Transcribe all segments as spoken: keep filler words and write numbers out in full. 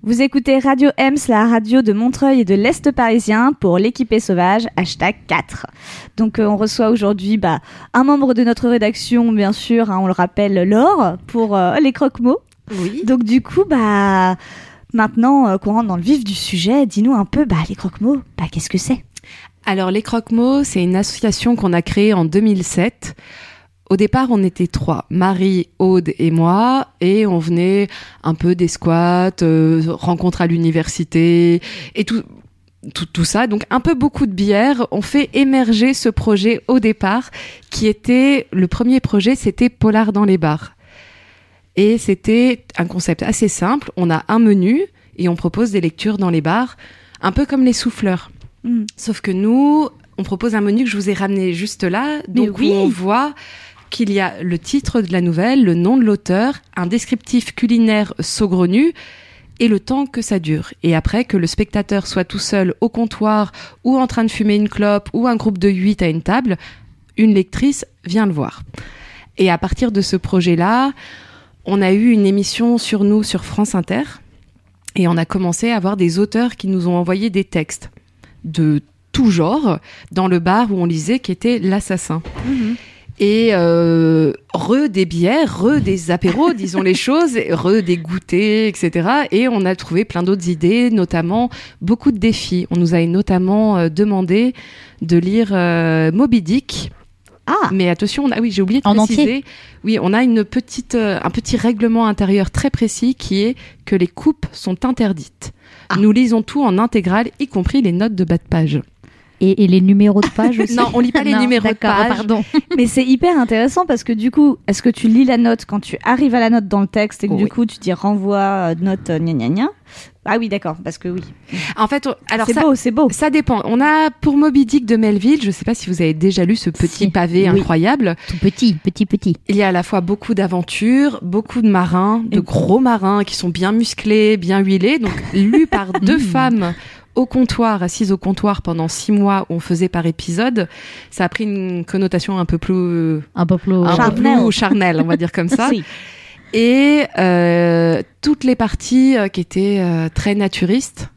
Vous écoutez Radio Ems, la radio de Montreuil et de l'Est parisien pour l'équipée sauvage, hashtag quatre. Donc euh, on reçoit aujourd'hui bah, un membre de notre rédaction, bien sûr, hein, on le rappelle, Laure, pour euh, les croque-mots. Oui. Donc du coup, bah, maintenant euh, qu'on rentre dans le vif du sujet, dis-nous un peu, bah, les croque-mots, bah, qu'est-ce que c'est ? Alors les croque-mots, c'est une association qu'on a créée en deux mille sept. Au départ, on était trois, Marie, Aude et moi, et on venait un peu des squats, euh, rencontres à l'université, et tout, tout, tout ça. Donc, un peu beaucoup de bière. On fait émerger ce projet au départ, qui était, le premier projet, c'était Polar dans les bars. Et c'était un concept assez simple. On a un menu, et on propose des lectures dans les bars, un peu comme les souffleurs. Mmh. Sauf que nous, on propose un menu que je vous ai ramené juste là, donc oui. où on voit qu'il y a le titre de la nouvelle, le nom de l'auteur, un descriptif culinaire saugrenu et le temps que ça dure. Et après, que le spectateur soit tout seul au comptoir ou en train de fumer une clope ou un groupe de huit à une table, une lectrice vient le voir. Et à partir de ce projet-là, on a eu une émission sur nous sur France Inter et on a commencé à avoir des auteurs qui nous ont envoyé des textes de tout genre dans le bar où on lisait, qui était L'Assassin. Mmh. Et euh, re des bières, re des apéros, disons les choses, re des goûters, et cetera. Et on a trouvé plein d'autres idées, notamment beaucoup de défis. On nous a notamment euh, demandé de lire euh, Moby Dick. Ah. Mais attention, on a, oui, j'ai oublié de en préciser. Entier. Oui, on a une petite, euh, un petit règlement intérieur très précis qui est que les coupes sont interdites. Ah. Nous lisons tout en intégrale, y compris les notes de bas de page. Et, et les numéros de page aussi. Non, on lit pas les non, numéros de page. Pardon. Mais c'est hyper intéressant parce que du coup, est-ce que tu lis la note quand tu arrives à la note dans le texte et que oh, du oui. coup tu dis renvoie euh, note euh, gna gna gna. Ah oui, d'accord, parce que oui. En fait, alors c'est ça, beau, c'est beau. Ça dépend. On a pour Moby Dick de Melville, je sais pas si vous avez déjà lu ce petit si. pavé oui. incroyable. Tout petit, petit, petit. Il y a à la fois beaucoup d'aventures, beaucoup de marins, de et gros marins qui sont bien musclés, bien huilés, donc lus par deux femmes au comptoir, assises au comptoir pendant six mois où on faisait par épisode. Ça a pris une connotation un peu plus, un peu plus, un charnel. peu plus charnelle, on va dire comme ça. Si. Et euh, toutes les parties euh, qui étaient euh, très naturistes,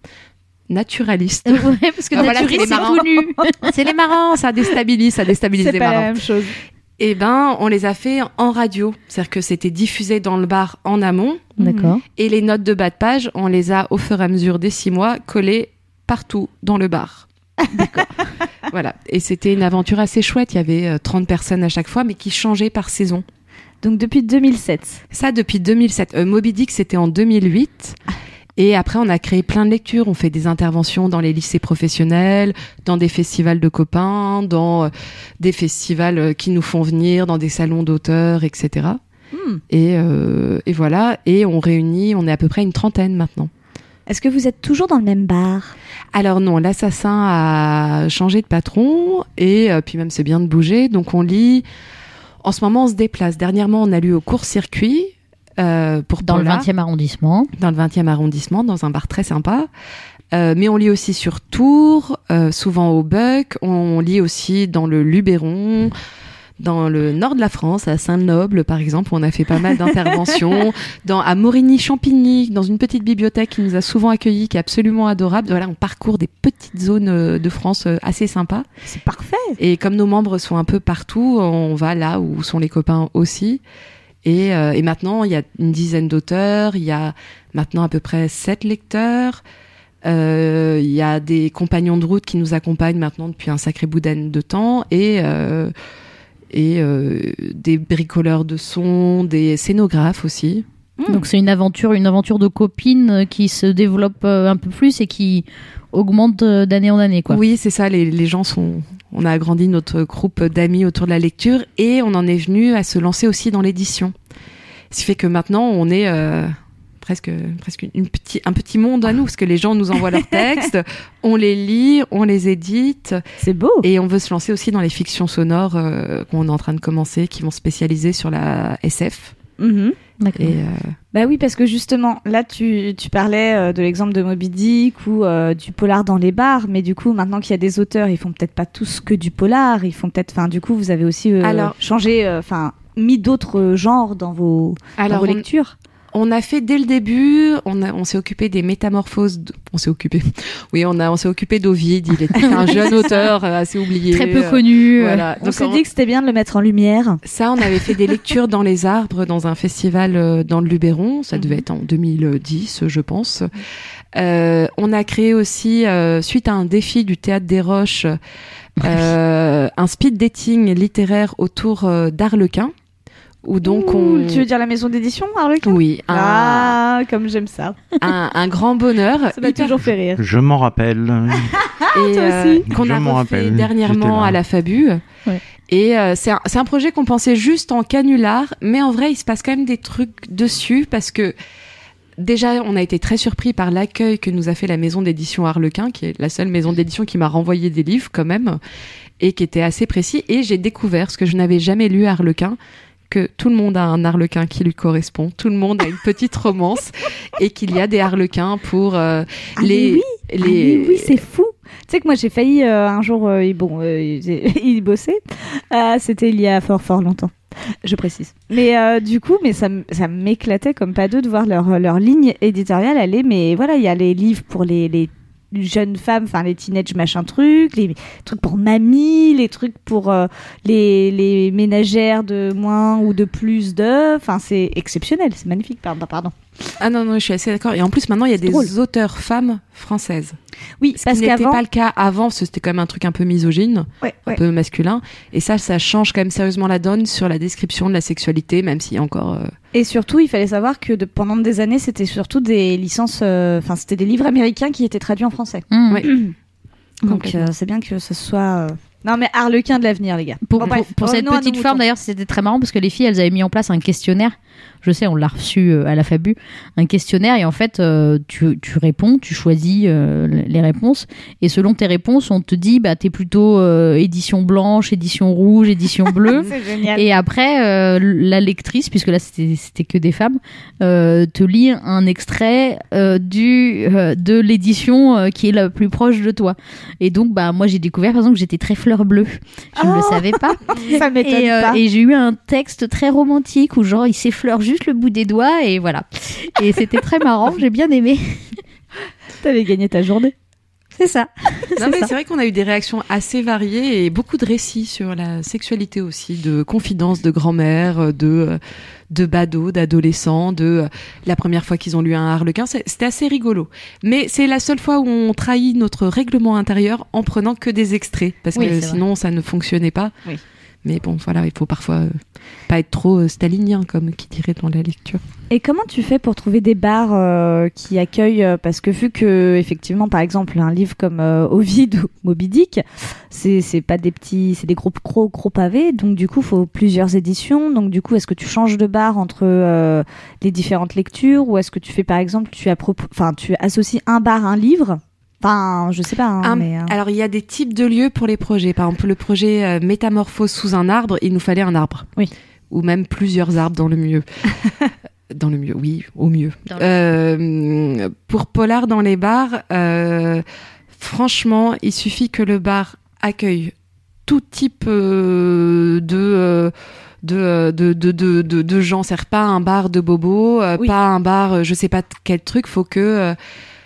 naturalistes. Ouais, parce que ah, naturiste, voilà, c'est tout nu. C'est les marins, ça déstabilise, ça déstabilise c'est les pas marins. la même chose. Eh ben, on les a fait en radio, c'est-à-dire que c'était diffusé dans le bar en amont. D'accord. Et les notes de bas de page, on les a au fur et à mesure des six mois collées partout dans le bar. D'accord. Voilà. Et c'était une aventure assez chouette. Il y avait euh, trente personnes à chaque fois, mais qui changeaient par saison. Donc depuis deux mille sept. Ça, depuis deux mille sept. Euh, Moby Dick, c'était en deux mille huit. Et après, on a créé plein de lectures. On fait des interventions dans les lycées professionnels, dans des festivals de copains, dans euh, des festivals euh, qui nous font venir, dans des salons d'auteurs, et cetera. Mm. Et, euh, et voilà. Et on réunit, on est à peu près une trentaine maintenant. Est-ce que vous êtes toujours dans le même bar ? Alors non, l'Assassin a changé de patron. Et euh, puis même, c'est bien de bouger. Donc on lit... En ce moment, on se déplace. Dernièrement, on a lu au court-circuit. Euh, pour dans Paula, le vingtième arrondissement. Dans le vingtième arrondissement, dans un bar très sympa. Euh, mais on lit aussi sur Tours, euh, souvent au Buck. On lit aussi dans le Luberon, dans le nord de la France, à Saint-Noble, par exemple, où on a fait pas mal d'interventions. dans, à Morigny-Champigny, dans une petite bibliothèque qui nous a souvent accueillis, qui est absolument adorable. Voilà, on parcourt des petites zones de France assez sympas. C'est parfait. Et comme nos membres sont un peu partout, on va là où sont les copains aussi. Et, euh, et maintenant, il y a une dizaine d'auteurs, il y a maintenant à peu près sept lecteurs, euh, il y a des compagnons de route qui nous accompagnent maintenant depuis un sacré bout de temps, et, euh, et euh, des bricoleurs de sons, des scénographes aussi. Mmh. Donc c'est une aventure, une aventure de copines qui se développe un peu plus et qui augmente d'année en année, quoi. Oui, c'est ça, les, les gens sont... On a agrandi notre groupe d'amis autour de la lecture et on en est venu à se lancer aussi dans l'édition. Ce qui fait que maintenant, on est euh, presque, presque une petit, un petit monde à nous, parce que les gens nous envoient leurs textes, on les lit, on les édite. C'est beau. Et on veut se lancer aussi dans les fictions sonores euh, qu'on est en train de commencer, qui vont se spécialiser sur la S F. Mmh. D'accord. Et, euh... Bah oui, parce que justement, là, tu, tu parlais euh, de l'exemple de Moby Dick ou euh, du polar dans les bars, mais du coup, maintenant qu'il y a des auteurs, ils font peut-être pas tous que du polar, ils font peut-être, enfin, du coup, vous avez aussi euh, Alors, changé, enfin, euh, mis d'autres genres dans vos, alors dans vos lectures. On a fait dès le début, on, a, on s'est occupé des métamorphoses. De... On s'est occupé. Oui, on a, on s'est occupé d'Ovide. Il était un jeune auteur euh, assez oublié, très peu connu. Euh, voilà. On Donc, s'est on... dit que c'était bien de le mettre en lumière. Ça, on avait fait des lectures dans les arbres dans un festival euh, dans le Luberon. Ça devait être en deux mille dix, je pense. Euh, on a créé aussi, euh, suite à un défi du Théâtre des Roches, euh, un speed dating littéraire autour euh, d'Arlequin. Où donc Ouh, on... Tu veux dire la maison d'édition, Arlequin ? Oui. Un... Ah, comme j'aime ça. Un, un grand bonheur. Ça m'a toujours fait rire. Je m'en rappelle. Et Toi euh, aussi. qu'on Je a m'en refait rappelle, dernièrement j'étais là. à la Fabu. Ouais. Et euh, c'est, un, c'est un projet qu'on pensait juste en canular, mais en vrai, il se passe quand même des trucs dessus parce que déjà, on a été très surpris par l'accueil que nous a fait la maison d'édition Arlequin, qui est la seule maison d'édition qui m'a renvoyé des livres quand même, et qui était assez précis. Et j'ai découvert ce que je n'avais jamais lu à Arlequin, que tout le monde a un Arlequin qui lui correspond, tout le monde a une petite romance, et qu'il y a des Arlequins pour euh, Ah, les... mais oui, les... ah, mais oui, c'est fou. Tu sais que moi j'ai failli euh, un jour, euh, il- bon, euh, il, il bossait. Euh, c'était il y a fort fort longtemps, je précise. Mais euh, du coup, mais ça, m- ça m'éclatait comme pas deux de voir leur leur ligne éditoriale aller. Mais voilà, il y a les livres pour les les jeunes femmes, enfin les teenage machin trucs, les trucs pour mamie, les trucs pour euh, les les ménagères de moins ou de plus de. Enfin, c'est exceptionnel, c'est magnifique. Pardon, pardon. Ah non, non, je suis assez d'accord. Et en plus, maintenant, il y a des drôle. auteurs femmes françaises. Oui, Ce parce qui n'était qu'avant, pas le cas avant, parce que c'était quand même un truc un peu misogyne, ouais, un ouais. peu masculin. Et ça, ça change quand même sérieusement la donne sur la description de la sexualité, même s'il y a encore... euh, Et surtout, il fallait savoir que de, pendant des années, c'était surtout des licences, enfin, c'était des livres américains qui étaient traduits en français. Mmh. Ouais. Donc, Complètement. euh, c'est bien que ce soit. euh, Non, mais Arlequin de l'avenir, les gars. Pour, Bon, pour- bref, pour cette revenons à nos petite moutons. forme, d'ailleurs, c'était très marrant parce que les filles, elles avaient mis en place un questionnaire. Je sais, on l'a reçu euh, à la Fabu, un questionnaire et en fait, euh, tu, tu réponds, tu choisis euh, les réponses et selon tes réponses, on te dit, bah, t'es plutôt euh, édition blanche, édition rouge, édition bleue. C'est génial. Et après, euh, la lectrice, puisque là c'était c'était que des femmes, euh, te lit un extrait euh, du euh, de l'édition euh, qui est la plus proche de toi. Et donc, bah moi j'ai découvert par exemple que j'étais très fleur bleue. Je ne le Oh savais pas. Ça m'étonne Et, euh, pas. et j'ai eu un texte très romantique où genre il s'effleure juste le bout des doigts et voilà. Et c'était très marrant. J'ai bien aimé. T'avais gagné ta journée. C'est ça. Non, mais c'est vrai qu'on a eu des réactions assez variées et beaucoup de récits sur la sexualité aussi, de confidences de grand-mère, de, de badauds, d'adolescents, de euh, la première fois qu'ils ont lu un Harlequin. C'est- C'était assez rigolo. Mais c'est la seule fois où on trahit notre règlement intérieur en prenant que des extraits. Parce Oui, que c'est sinon, ça ne fonctionnait pas. Oui. Mais bon, voilà, il faut parfois euh, pas être trop euh, stalinien, comme qui dirait dans la lecture. Et comment tu fais pour trouver des bars euh, qui accueillent euh, parce que vu que effectivement par exemple un livre comme euh, Ovide ou Moby Dick, c'est c'est pas des petits, c'est des gros gros gros pavés, donc du coup faut plusieurs éditions. Donc du coup est-ce que tu changes de bar entre euh, les différentes lectures ou est-ce que tu fais par exemple tu appro- enfin tu associes un bar à un livre? Enfin je sais pas. Hein, Un- mais, euh, Alors, il y a des types de lieux pour les projets. Par exemple, le projet euh, Métamorphose sous un arbre, il nous fallait un arbre. Oui. Ou même plusieurs arbres dans le mieux. Dans le mieux, oui, au mieux. Dans le- Euh, pour Polar dans les bars, euh, franchement, il suffit que le bar accueille tout type euh, de, euh, de, de, de, de, de, de gens. C'est-à-dire pas un bar de bobos, euh, Oui. pas un bar, euh, je sais pas de quel truc, faut que... euh,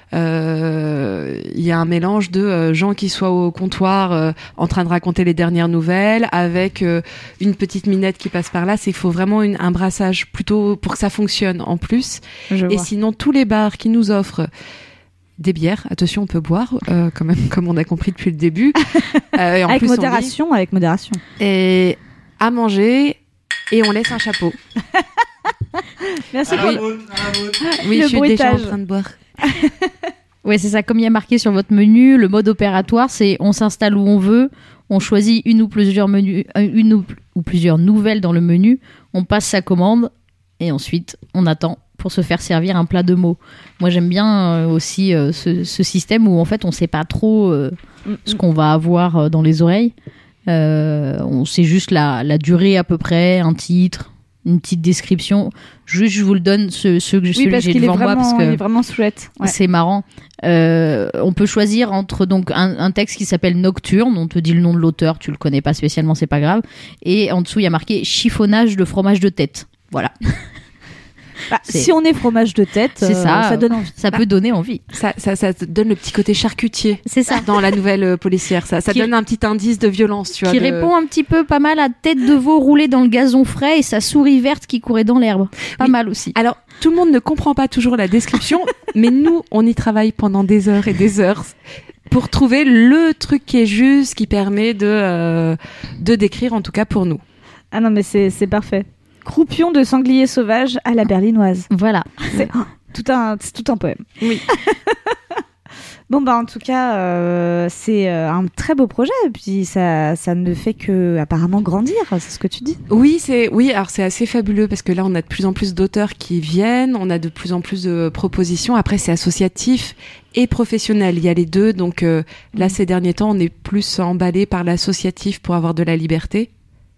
euh, il y a un mélange de euh, gens qui soient au comptoir euh, en train de raconter les dernières nouvelles avec euh, une petite minette qui passe par là. C'est il faut vraiment une, un brassage plutôt pour que ça fonctionne en plus. je Et vois. sinon, tous les bars qui nous offrent des bières, attention, on peut boire euh, quand même, comme on a compris depuis le début. Euh, et en Avec plus, on dit- modération, avec modération. et à manger et on laisse un chapeau. Merci À pour la le- bonne, à la bonne. Oui, Le je suis déjà en bruitage. train de boire. Ouais, c'est ça. Comme il y a marqué sur votre menu, le mode opératoire, c'est on s'installe où on veut, on choisit une ou plusieurs menus, euh, une ou, ou plusieurs nouvelles dans le menu, on passe sa commande et ensuite on attend pour se faire servir un plat de mots. Moi, j'aime bien euh, aussi euh, ce, ce système où en fait on sait pas trop euh, ce qu'on va avoir euh, dans les oreilles. Euh, on sait juste la, la durée à peu près, un titre, une petite description. Juste, je vous le donne, ce, ce, celui Oui, que parce j'ai qu'il est devant moi, vraiment, parce que il est vraiment chouette. Ouais. c'est marrant. Euh, on peut choisir entre donc un, un texte qui s'appelle Nocturne, on te dit le nom de l'auteur, tu le connais pas spécialement, c'est pas grave. Et en dessous, il y a marqué chiffonnage de fromage de tête. Voilà. Bah, C'est- si on est fromage de tête, C'est euh, ça. ça donne envie. Ça peut donner envie. Ça, ça, ça te donne le petit côté charcutier C'est ça. dans la nouvelle euh, policière. Ça, ça Qui- donne un petit indice de violence, tu vois. Qui de- répond un petit peu pas mal à tête de veau roulée dans le gazon frais et sa souris verte qui courait dans l'herbe. Pas Oui. mal aussi. Alors, tout le monde ne comprend pas toujours la description, mais nous, on y travaille pendant des heures et des heures pour trouver le truc qui est juste, qui permet de, euh, de décrire, en tout cas pour nous. Ah non, mais c'est c'est parfait. Croupion de sanglier sauvage à la berlinoise. Voilà. C'est oh, tout un, c'est tout un poème. Oui. Bon, bah, en tout cas, euh, c'est euh, un très beau projet. Et puis, ça, ça ne fait que, apparemment, grandir. C'est ce que tu dis. Oui, c'est oui, alors c'est assez fabuleux parce que là on a de plus en plus d'auteurs qui viennent, on a de plus en plus de propositions. Après c'est associatif et professionnel, il y a les deux. Donc euh, là ces derniers temps, on est plus emballé par l'associatif pour avoir de la liberté.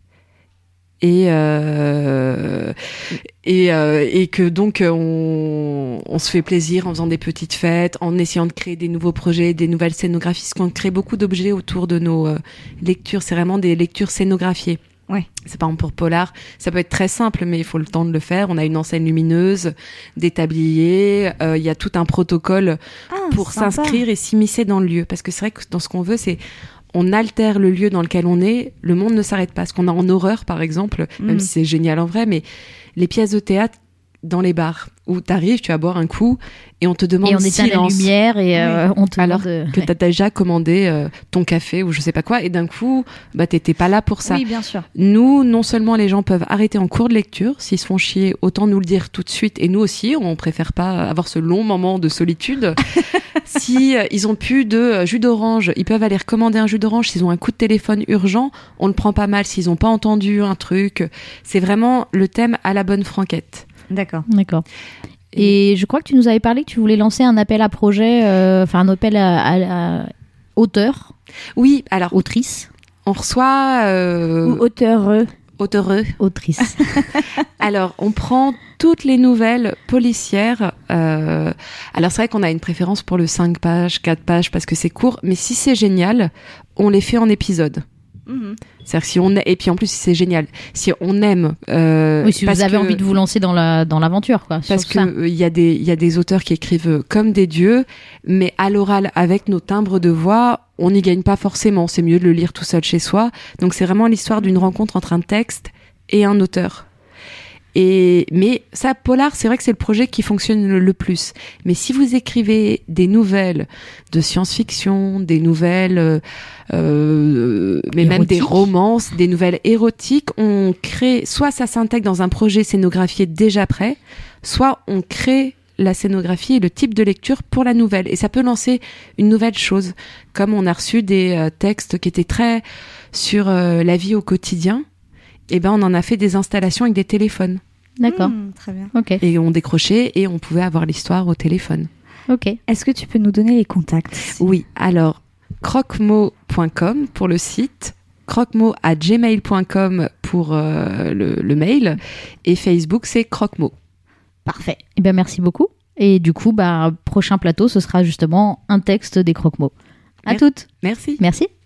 Et euh, et euh, et que donc on on se fait plaisir en faisant des petites fêtes, en essayant de créer des nouveaux projets, des nouvelles scénographies, parce qu'on crée beaucoup d'objets autour de nos euh, lectures. C'est vraiment des lectures scénographiées. Ouais. C'est par exemple pour Polar, ça peut être très simple, mais il faut le temps de le faire. On a une enseigne lumineuse, des tabliers, euh, il y a tout un protocole Ah, pour sympa. s'inscrire et s'immiscer dans le lieu. Parce que c'est vrai que dans ce qu'on veut, c'est on altère le lieu dans lequel on est, le monde ne s'arrête pas. Ce qu'on a en horreur, par exemple, même Mm. si c'est génial en vrai, mais les pièces de théâtre dans les bars, où t'arrives, tu vas boire un coup, et on te demande Et on éteint la silence. lumière et euh, on te Alors demande, que euh, t'as déjà commandé euh, ton café ou je sais pas quoi, et d'un coup, bah t'étais pas là pour ça. Oui, bien sûr. Nous, non seulement les gens peuvent arrêter en cours de lecture, s'ils se font chier, autant nous le dire tout de suite, et nous aussi, on préfère pas avoir ce long moment de solitude. Si euh, ils ont plus de euh, jus d'orange, ils peuvent aller recommander un jus d'orange. S'ils ont un coup de téléphone urgent, on le prend pas mal. S'ils ont pas entendu un truc, c'est vraiment le thème à la bonne franquette. D'accord. D'accord. Et je crois que tu nous avais parlé que tu voulais lancer un appel à projet, euh, enfin un appel à, à, à auteur, Oui, alors autrice, on reçoit euh, Ou auteur. auteureux. autrice. Alors, on prend toutes les nouvelles policières. Euh, alors, c'est vrai qu'on a une préférence pour le cinq pages, quatre pages, parce que c'est court. Mais si c'est génial, on les fait en épisodes. Mhm. C'est-à-dire que si on... Et puis, en plus, si c'est génial. Si on aime... Euh, Oui, si parce vous avez que- envie de vous lancer dans la dans l'aventure, quoi. Parce sur ça. que il y a des il y a des auteurs qui écrivent comme des dieux, mais à l'oral avec nos timbres de voix, on n'y gagne pas forcément. C'est mieux de le lire tout seul chez soi. Donc c'est vraiment l'histoire d'une rencontre entre un texte et un auteur. Et mais ça, Polar, c'est vrai que c'est le projet qui fonctionne le, le plus. Mais si vous écrivez des nouvelles de science-fiction, des nouvelles, euh, euh, mais même des Érotiques. romances, des nouvelles érotiques, on crée, soit ça s'intègre dans un projet scénographié déjà prêt, soit on crée la scénographie et le type de lecture pour la nouvelle. Et ça peut lancer une nouvelle chose. Comme on a reçu des euh, textes qui étaient très sur euh, la vie au quotidien, et ben on en a fait des installations avec des téléphones. D'accord. Mhm, très bien. Ok. Et on décrochait et on pouvait avoir l'histoire au téléphone. Ok. Est-ce que tu peux nous donner les contacts? Oui, alors croquemot point com pour le site, croquemot à gmail point com pour euh, le, le mail, et Facebook c'est croquemot. Parfait. Eh bien, merci beaucoup. Et du coup, bah, prochain plateau, ce sera justement un texte des croque-mots. À Merci. toutes. Merci. Merci.